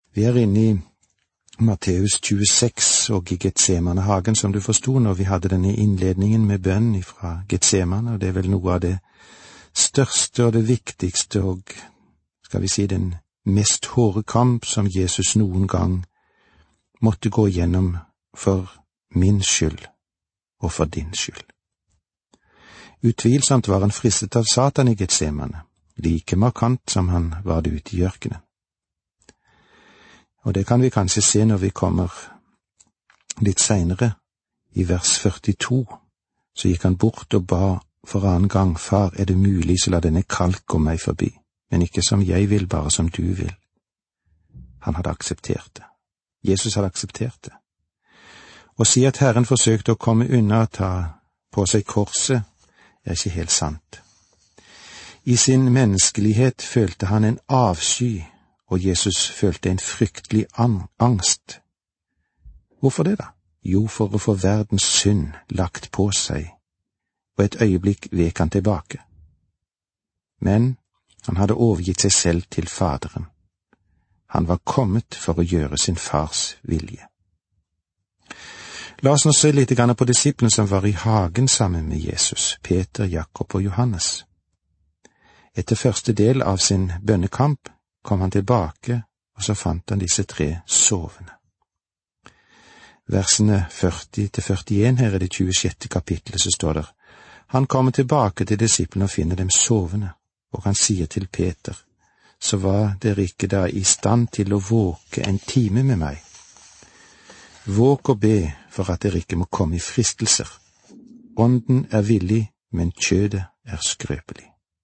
Vi er inne i Matteus 26 og i Getsemane-hagen, som du forstod når vi hadde denne innledningen med bønn fra Getsemane, og det er vel noe av det største og det viktigste og, skal vi si, den mest hårde kamp som Jesus noen gang måtte gå gjennom for min skyld og for din skyld. Utvilsomt var han fristet av Satan i Getsemane, like markant som han var det ute i ørkenen. Og det kan vi kanskje se når vi kommer litt senere, i vers 42, så gikk han bort og ba for annen gang, Far, er det mulig, så la denne kalk gå meg forbi, men ikke som jeg vil, bare som du vil. Han hadde akseptert det. Jesus hadde akseptert det. Å si at Herren forsøkte å komme unna å ta på seg korset, er ikke helt sant. I sin menneskelighet følte han en avsky, og Jesus følte en fryktelig angst. Hvorfor det da? Jo, for å få verdens synd lagt på seg, og et øyeblikk vek han tilbake. Men han hadde overgitt seg selv til Faderen. Han var kommet for å gjøre sin fars vilje. La oss nå se litt på disiplene som var i hagen sammen med Jesus, Peter, Jakob og Johannes. Etter første del av sin bønnekamp kom han tilbake, og så fant han disse tre sovende. Versene 40-41 her i det 26. kapittelet så står det, han kommer tilbake til disiplene og finner dem sovende, og han sier til Peter, så var dere ikke da i stand til å våke en time med meg. Våk og be for at dere ikke må komme i fristelser. Ånden er villig, men kjødet er skrøpelig.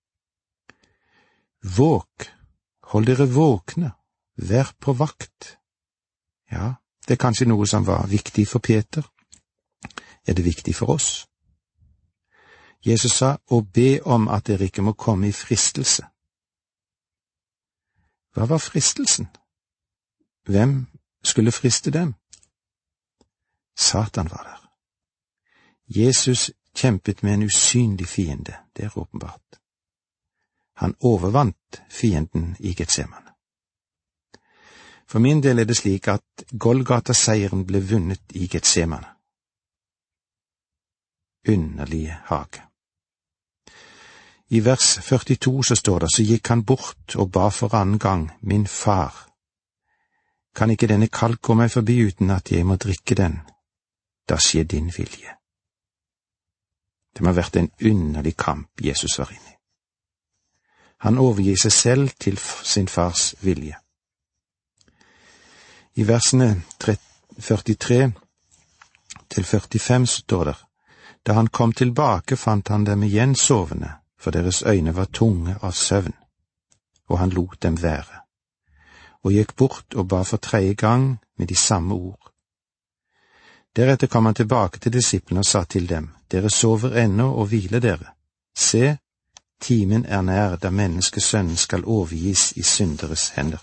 Våk, hold dere våkne, vær på vakt. Ja, det er kanskje noe som var viktig for Peter. Er det viktig for oss? Jesus sa, å be om at dere ikke må komme i fristelse. Hva var fristelsen? Hvem skulle friste dem? Satan var der. Jesus kjempet med en usynlig fiende, det er åpenbart. Han overvant fienden i Getsemane. For min del er det slik at Golgata-seieren ble vunnet i Getsemane. Underlige hage. I vers 42 så står det, så gikk han bort og ba for annen gang, min far, kan ikke denne kalk gå meg forbi uten at jeg må drikke den? Da skjer din vilje. Det må ha vært en underlig kamp Jesus var inne i. Han overgir seg selv til sin fars vilje. I versene 43 til 45 står det, da han kom tilbake fant han dem igjen sovende, for deres øyne var tunge av søvn, og han lot dem være, og gikk bort og ba for tredje gang med de samme ord. Deretter kom han tilbake til disiplene og sa til dem, dere sover ennå og hviler dere. Se, timen er nær da menneskesønnen skal overgis i synderes hender.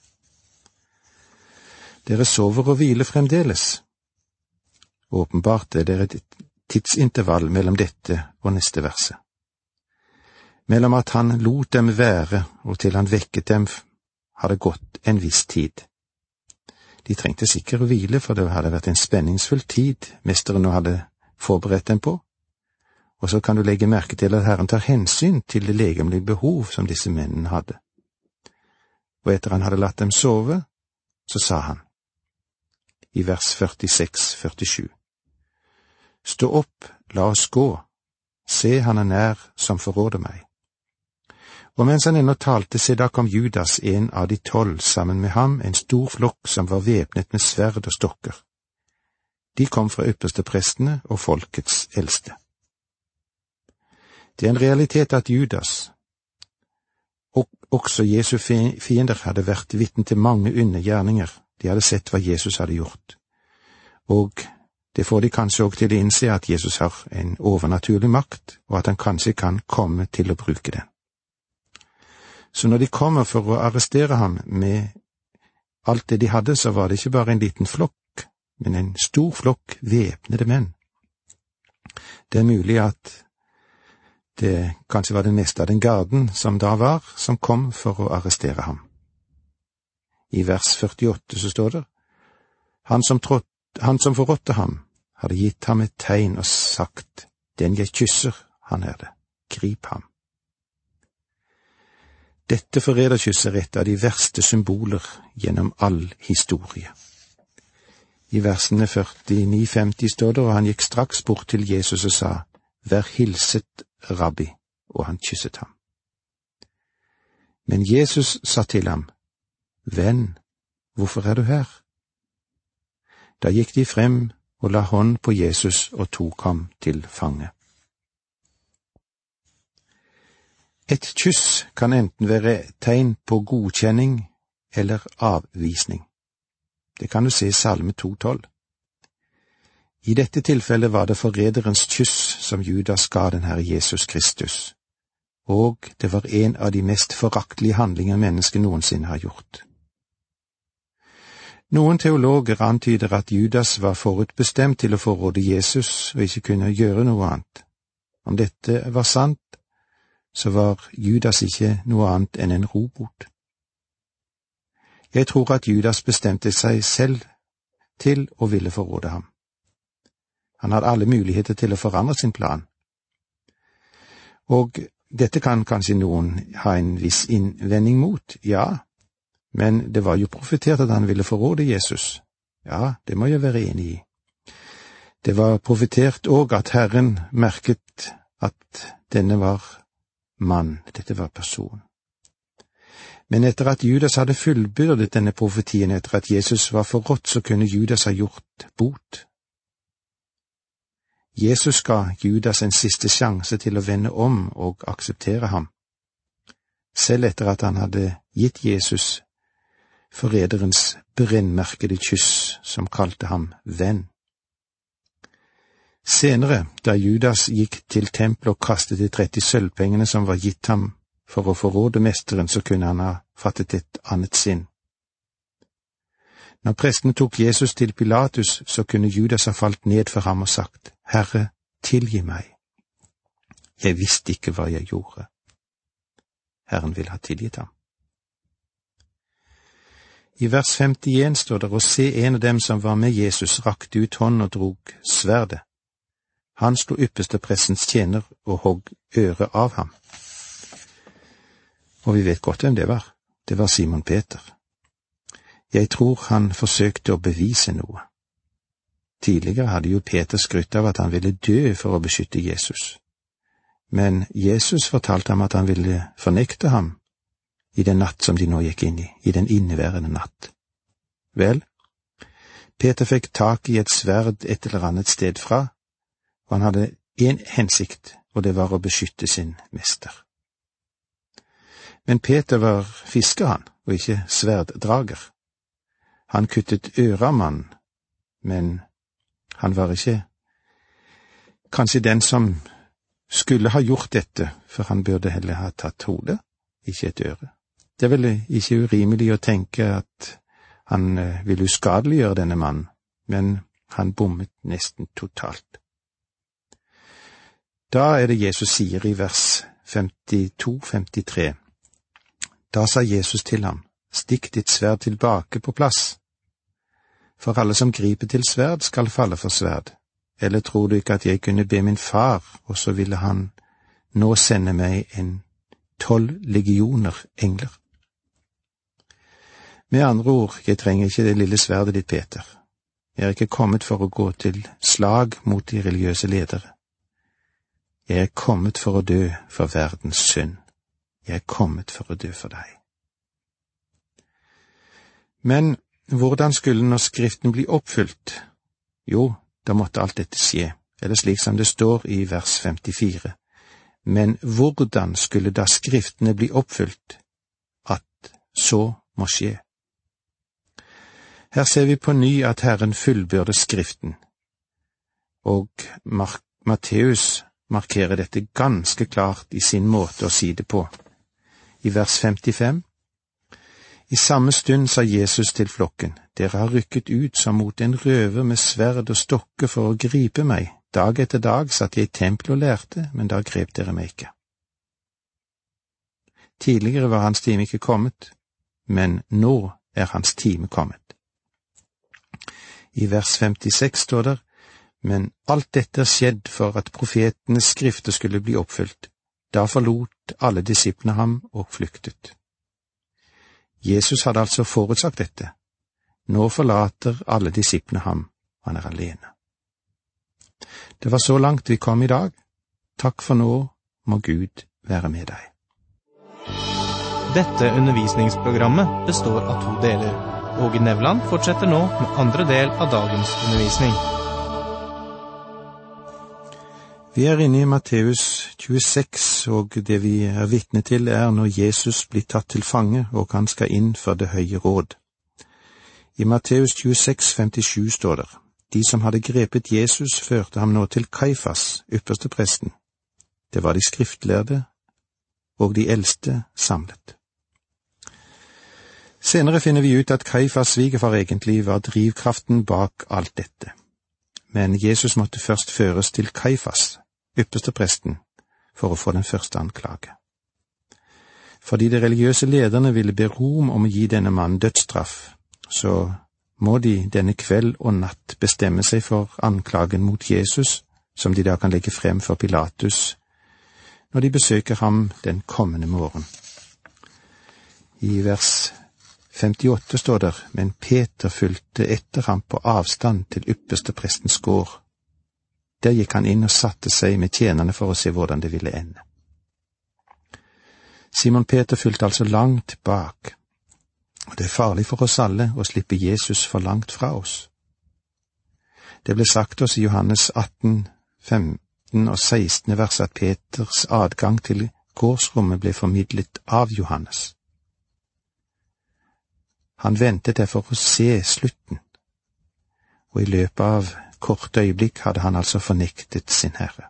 Dere sover og hviler fremdeles. Åpenbart er det et tidsintervall mellom dette og neste verset. Mellom at han lot dem være og til han vekket dem, har det gått en viss tid. De trengte sikkert å hvile, for det hadde vært en spenningsfull tid mesteren nå hadde forberedt dem på. Og så kan du legge merke til at Herren tar hensyn til det legemlige behov som disse mennene hadde. Og etter han hadde latt dem sove, så sa han, i vers 46-47, stå opp, la oss gå, se han er nær som forråder meg. Og mens han ennå talte, se da kom Judas, en av de 12, sammen med ham, en stor flokk som var væpnet med sverd og stokker. De kom fra yppersteprestene og folkets eldste. Det er en realitet at Judas, og også Jesu fiender, hadde vært vitne til mange onde gjerninger. De hadde sett hva Jesus hadde gjort. Og det får de kanskje også til å innse at Jesus har en overnaturlig makt, og at han kanskje kan komme til å bruke den. Så når de kommer for å arrestere ham med alt det de hadde, så var det ikke bare en liten flokk, men en stor flokk væpnede menn. Det er mulig at det kanskje var den meste av den garden som da var, som kom for å arrestere ham. I vers 48 så står det: Han som forrådte ham, hadde gitt ham et tegn og sagt: Den jeg kysser, han er det, grip ham. Dette forræderkysset er et av de verste symboler gjennom all historie. I versene 49-50 står det: Og han gikk straks bort til Jesus og sa: Vær hilset, rabbi, og han kysset ham. Men Jesus sa til ham: Venn, hvorfor er du her? Da gikk de frem og la hånd på Jesus og tok ham til fange. Et kyss kan enten være tegn på godkjenning eller avvisning. Det kan du se i Salme 2,12. I dette tilfellet var det forræderens kyss som Judas ga den Herre Jesus Kristus, og det var en av de mest foraktelige handlinger mennesket noensinne har gjort. Noen teologer antyder at Judas var forutbestemt til å forråde Jesus og ikke kunne gjøre noe annet. Om dette var sant, så var Judas ikke noe annet enn en robot. Jeg tror at Judas bestemte seg selv til å ville forråde ham. Han hadde alle muligheter til å forandre sin plan. Og dette kan kanskje noen ha en viss innvending mot, ja, men det var jo profetert at han ville forråde Jesus. Ja, det må jeg være enig i. Det var profetert òg at Herren merket at denne var mann, dette var person. Men etter at Judas hadde fullbyrdet denne profetien, etter at Jesus var forrådt, så kunne Judas ha gjort bot. Jesus ga Judas en siste sjanse til å vende om og akseptere ham, selv etter at han hadde gitt Jesus forræderens brennmerkede kyss som kalte ham venn. Senere, da Judas gikk til tempelet og kastet de 30 sølvpengene som var gitt ham for å forråde mesteren, så kunne han ha fattet et annet sinn. Når prestene tok Jesus til Pilatus, så kunne Judas ha falt ned for ham og sagt: Herre, tilgi meg. Jeg visste ikke hva jeg gjorde. Herren vil ha tilgitt ham. I vers 51 står det: Og se, en av dem som var med Jesus rakte ut hånden og drog sverdet. Han slo ypperste prestens tjener og hogg øret av ham. Og vi vet godt hvem det var. Det var Simon Peter. Jeg tror han forsøkte å bevise noe. Tidligere hadde jo Peter skrytt av at han ville dø for å beskytte Jesus. Men Jesus fortalte ham at han ville fornekte ham i den natt som de nå gikk inn i den inneværende natt. Vel, Peter fikk tak i et sverd et eller annet sted fra, og han hadde en hensikt, og det var å beskytte sin mester. Men Peter var fisker, han, og ikke sverddrager. Han kuttet øret av mannen, men han var ikke kanskje den som skulle ha gjort dette, for han burde heller ha tatt hodet, ikke et øre. Det er vel ikke urimelig å tenke at han ville uskadeliggjøre denne mannen, men han bommet nesten totalt. Da er det Jesus sier i vers 52-53. Da sa Jesus til ham: Stikk ditt sverd tilbake på plass. For alle som griper til sverd skal falle for sverd. Eller tror du ikke at jeg kunne be min far, og så ville han nå sende meg 12 legioner engler? Med andre ord, jeg trenger ikke det lille sverdet ditt, Peter. Jeg er ikke kommet for å gå til slag mot de religiøse ledere. Jeg er kommet for å dø for verdens synd. Jeg er kommet for å dø for deg. Men hvordan skulle nå Skriften bli oppfylt? Jo, da måtte alt dette skje, eller slik som det står i vers 54. Men hvordan skulle da Skriftene bli oppfylt? At så må skje. Her ser vi på ny at Herren fullbyrder Skriften, og Matteus markerer dette ganske klart i sin måte å si det på. I vers 55: I samme stund sa Jesus til flokken: Dere har rykket ut som mot en røver med sverd og stokker for å gripe meg. Dag etter dag satt jeg i tempelet og lærte, men da grep dere meg ikke. Tidligere var hans time ikke kommet, men nå er hans time kommet. I vers 56 står det, men alt dette er skjedd for at profetenes skrifter skulle bli oppfylt. Da forlot alle disiplene ham og flyktet. Jesus hadde altså forutsagt dette. Nå forlater alle disiplene ham, han er alene. Det var så langt vi kom i dag. Takk for nå, må Gud være med deg. Dette undervisningsprogrammet består av 2 deler. Åge Nevland fortsetter nå med andre del av dagens undervisning. Vi er inne i Matteus 26, og det vi er vitne til er når Jesus blir tatt til fange, og han skal inn for det høye råd. I Matteus 26, 57 står det, de som hadde grepet Jesus førte ham nå til Kaifas, ypperste presten. Det var de skriftlærde og de eldste samlet. Senere finner vi ut at Kaifas svigerfar egentlig var drivkraften bak alt dette. Men Jesus måtte først føres til Kaifas, ypperste presten, for å få den første anklage. Fordi de religiøse lederne ville be Rom om å gi denne mannen dødsstraff, så må de denne kveld og natt bestemme seg for anklagen mot Jesus, som de da kan legge frem for Pilatus, når de besøker ham den kommende morgen. I vers 58 står der, men Peter fulgte etter ham på avstand til ypperste prestens gård. Der gikk han inn og satte seg med tjenerne for å se hvordan det ville ende. Simon Peter fulgte altså langt bak, og det er farlig for oss alle å slippe Jesus for langt fra oss. Det ble sagt oss i Johannes 18, 15 og 16 vers at Peters adgang til gårdsrommet ble formidlet av Johannes. Han ventet derfor å se slutten, og i løpet av kort øyeblikk hadde han altså fornektet sin Herre.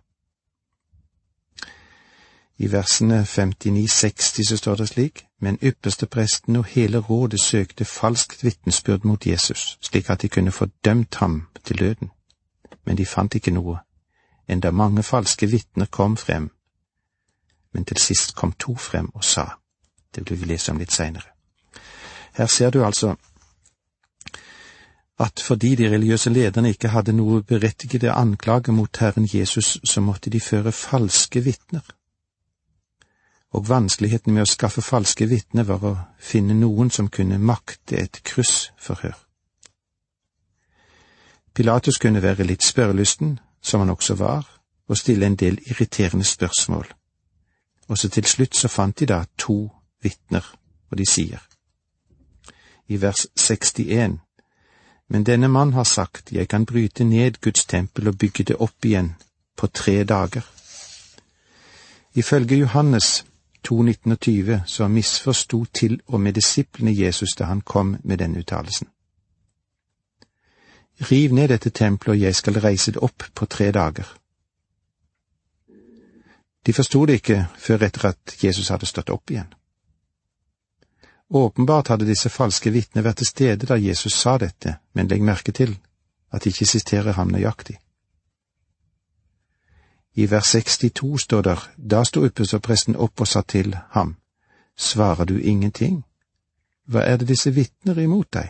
I versene 59-60 så står det slik, men ypperste presten og hele rådet søkte falskt vitnesbyrd mot Jesus, slik at de kunne få dømt ham til døden. Men de fant ikke noe, enda mange falske vitner kom frem. Men til sist kom 2 frem og sa, det vil vi lese om litt senere. Her ser du altså at fordi de religiøse lederne ikke hadde noe berettigede anklage mot Herren Jesus, så måtte de føre falske vitner. Og vanskeligheten med å skaffe falske vitner var å finne noen som kunne makte et kryssforhør. Pilatus kunne være litt spørrelysten, som han også var, og stille en del irriterende spørsmål. Og så til slutt så fant de da 2 vitner, og de sier, i vers 61, men denne mann har sagt, jeg kan bryte ned Guds tempel og bygge det opp igjen på 3 dager. Ifølge Johannes 2:19-20 så misforstod til og med disiplene Jesus da han kom med den uttalelsen. Riv ned dette tempelet, og jeg skal reise det opp på 3 dager. De forstod det ikke før etter at Jesus hadde stått opp igjen. Åpenbart hadde disse falske vitner vært til stede da Jesus sa dette, men legg merke til at de ikke siterer ham nøyaktig. I vers 62 står der, da sto ypperstepresten opp og sa til ham, svarer du ingenting? Hva er det disse vitner imot deg?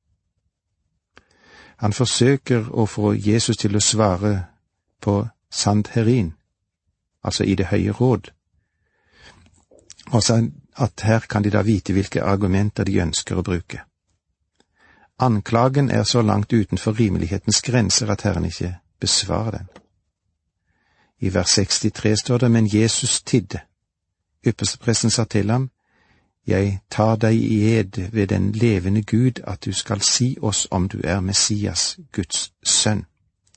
Han forsøker å få Jesus til å svare på Sanhedrin, altså i det høye råd, og sa at her kan de da vite hvilke argumenter de ønsker å bruke. Anklagen er så langt utenfor rimelighetens grenser at Herren ikke besvarer den. I vers 63 står det, men Jesus tidde. Ypperstepresten sa til ham, jeg tar deg i ed ved den levende Gud at du skal si oss om du er Messias, Guds sønn.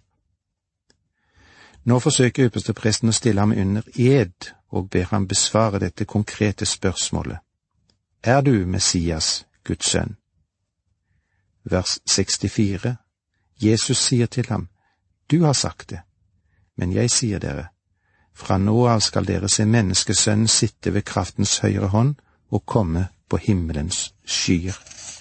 Nå forsøker ypperstepresten å stille ham under ed og ber ham besvare dette konkrete spørsmålet. Er du Messias, Guds sønn? Vers 64. Jesus sier til ham, du har sagt det, men jeg sier dere, fra nå av skal dere se menneskesønnen sitte ved kraftens høyre hånd og komme på himmelens skyer.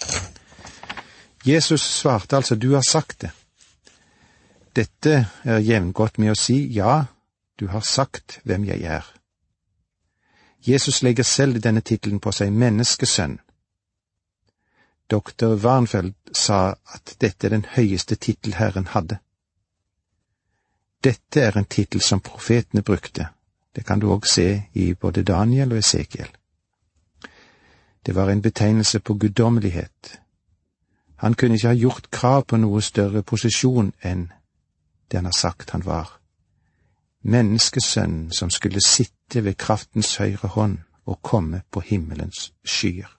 Jesus svarte altså, du har sagt det. Dette er jevngodt med å si, ja, du har sagt hvem jeg er. Jesus legger selv denne titelen på seg, menneskesønn. Dr. Warnfeld sa at dette er den høyeste titel Herren hadde. Dette er en titel som profetene brukte. Det kan du også se i både Daniel og Esekiel. Det var en betegnelse på guddommelighet. Han kunne ikke ha gjort krav på noe større posisjon enn det han har sagt han var. Menneskesønnen som skulle sitte ved kraftens høyre hånd og komme på himmelens skyer.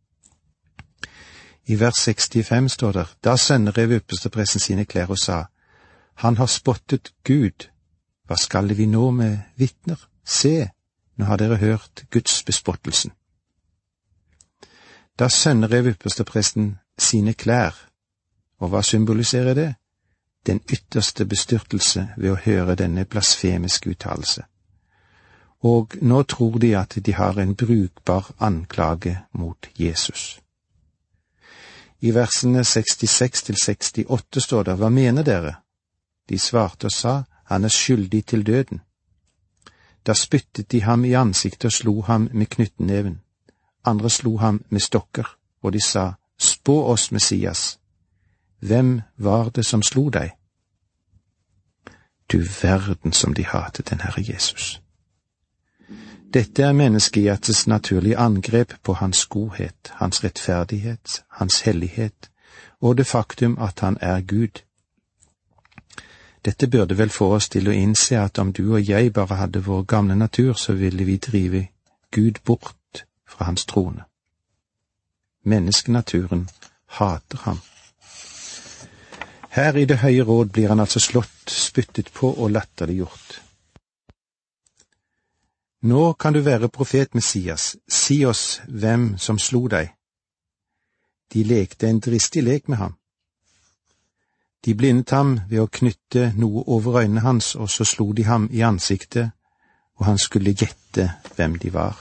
I vers 65 står det, da sønnerev ypperstepresten sine klær og sa, han har spottet Gud, hva skal vi nå med vitner? Se, nå har dere hørt Guds bespottelsen. Da sønnerev ypperstepresten sine klær, og hva symboliserer det? Den ytterste bestyrtelse ved å høre denne blasfemiske uttalelse. Og nå tror de at de har en brukbar anklage mot Jesus. I versene 66-68 står det, hva mener dere? De svarte og sa, han er skyldig til døden. Da spyttet de ham i ansiktet og slo ham med knyttneven. Andre slo ham med stokker, og de sa, spå oss, Messias. Hvem var det som slo deg? Du verden som de hatet den Herre Jesus. Dette er menneskehjertets naturlige angrep på hans godhet, hans rettferdighet, hans hellighet, og det faktum at han er Gud. Dette burde vel få oss til å innse at om du og jeg bare hadde vår gamle natur, så ville vi drive Gud bort fra hans trone. Menneskenaturen hater ham. Her i det høye råd blir han altså slått, spyttet på og latterliggjort. Nå kan du være profet Messias, si oss hvem som slo deg. De lekte en dristig lek med ham. De blindet ham ved å knytte noe over øynene hans, og så slo de ham i ansiktet, og han skulle gjette hvem de var.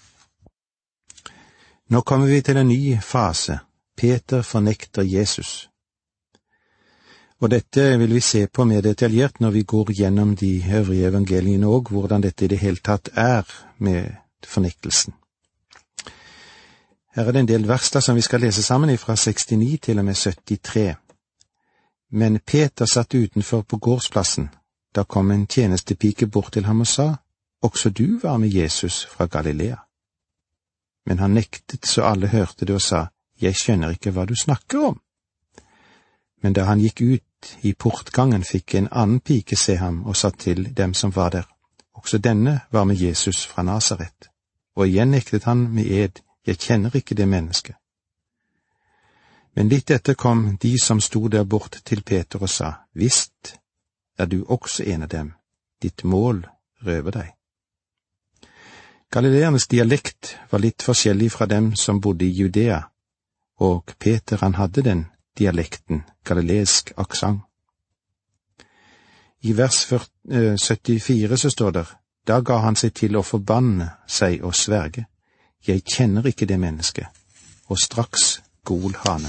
Nå kommer vi til en ny fase. Peter fornekter Jesus. Og dette vil vi se på mer detaljert når vi går gjennom de øvrige evangeliene og hvordan dette i det hele tatt er med fornektelsen. Her er det en del versler som vi skal lese sammen fra 69 til og med 73. Men Peter satt utenfor på gårdsplassen. Da kom en tjenestepike bort til ham og sa, også du var med Jesus fra Galilea. Men han nektet så alle hørte det og sa, jeg skjønner ikke hva du snakker om. Men da han gikk ut i portgangen fikk en annen pike se ham og sa til dem som var der, også denne var med Jesus fra Nasaret. Og igjen nektet han med ed, jeg kjenner ikke det mennesket. Men litt etter kom de som sto der bort til Peter og sa, visst er du også en av dem, ditt mål røver deg. Galileernes dialekt var litt forskjellig fra dem som bodde i Judea, og Peter han hadde den dialekten, galileisk aksent. I vers 74 så står det, da ga han seg til å forbanne seg og sverge, jeg kjenner ikke det mennesket, og straks gol hanen.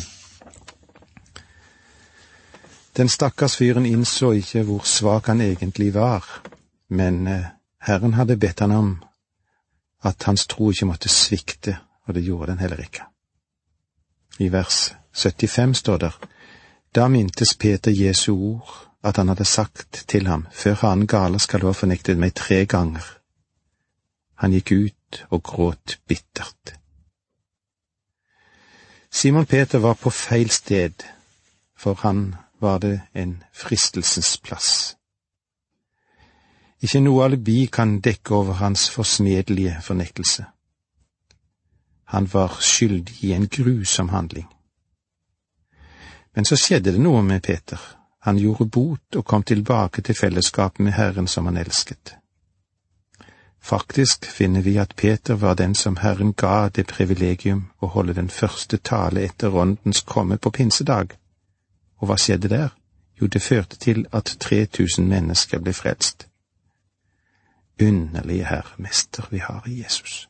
Den stakkars fyren innså ikke hvor svak han egentlig var, men Herren hadde bedt han om at hans tro ikke måtte svikte, og det gjorde den heller ikke. I vers 75 står der, da mintes Peter Jesu ord, at han hadde sagt til ham, før hanen galer skal du ha fornektet meg 3 ganger. Han gikk ut og gråt bittert. Simon Peter var på feil sted, for han var det en fristelsens plass. Ikke noe alibi kan dekke over hans forsmedelige fornektelse. Han var skyldig i en grusom handling. Men så skjedde det noe med Peter. Han gjorde bot og kom tilbake til fellesskap med Herren som han elsket. Faktisk finner vi at Peter var den som Herren ga det privilegium å holde den første tale etter åndens komme på pinsedag. Og hva skjedde der? Jo, det førte til at 3000 mennesker ble frelst. Underlige Herremester vi har i Jesus.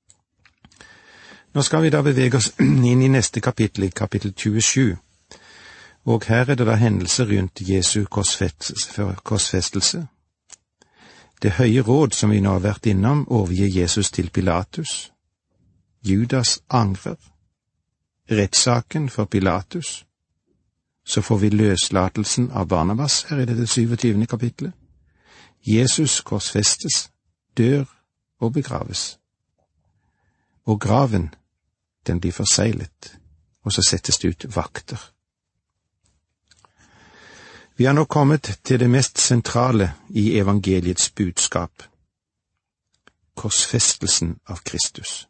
Nå skal vi da bevege oss inn i neste kapittel, i kapittel 27. Og her er det da hendelser rundt Jesu korsfestelse. Det høye råd som vi nå har vært innom, overgir Jesus til Pilatus. Judas angrer. rettssaken for Pilatus, så får vi løslatelsen av Barnabas her i dette 27. kapitlet. Jesus korsfestes, dør og begraves. Og graven, den blir forseglet, og så settes det ut vakter. Vi har nå kommet til det mest sentrale i evangeliets budskap, korsfestelsen av Kristus.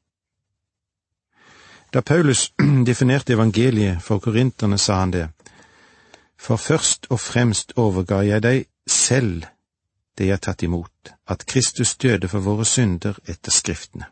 Da Paulus definerte evangeliet for korinterne, sa han det: For først og fremst overga jeg deg selv det jeg har tatt imot, at Kristus døde for våre synder etter Skriftene.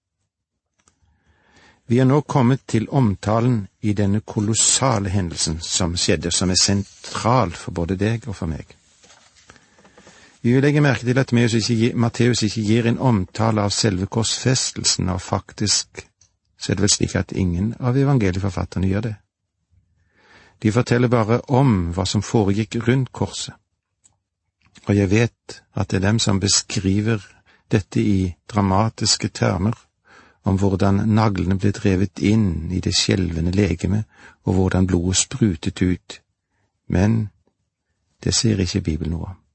Vi er nå kommet til omtalen i denne kolossale hendelsen som skjedde, som er sentral for både deg og for meg. Vi vil legge merke til at Matteus ikke gir en omtale av selve korsfestelsen, og faktisk så er det vel slik at ingen av evangelieforfatterne gjør det. De forteller bare om hva som foregikk rundt korset. Og jeg vet at det er dem som beskriver dette i dramatiske termer, om hvordan naglene ble drevet inn i det skjelvende legeme, og hvordan blodet sprutet ut. Men det sier ikke Bibelen noe om.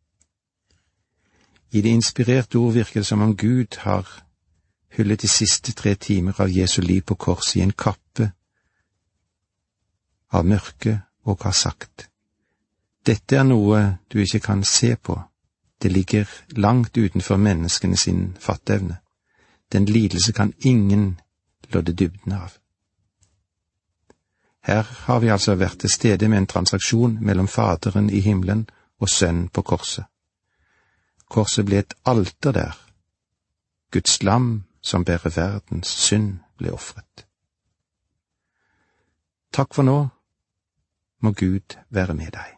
I det inspirerte ord virker det som om Gud har hyllet de siste 3 timer av Jesu liv på korset i en kappe av mørke, og har sagt: Dette er noe du ikke kan se på, det ligger langt utenfor menneskene sin fatteevne. Den lidelse kan ingen lodde dybden av. Her har vi altså vært til stede med en transaksjon mellom Faderen i himmelen og Sønnen på korset. Korset ble et alter der. Guds lam som bærer verdens synd ble ofret. Takk for nå. Må Gud være med deg.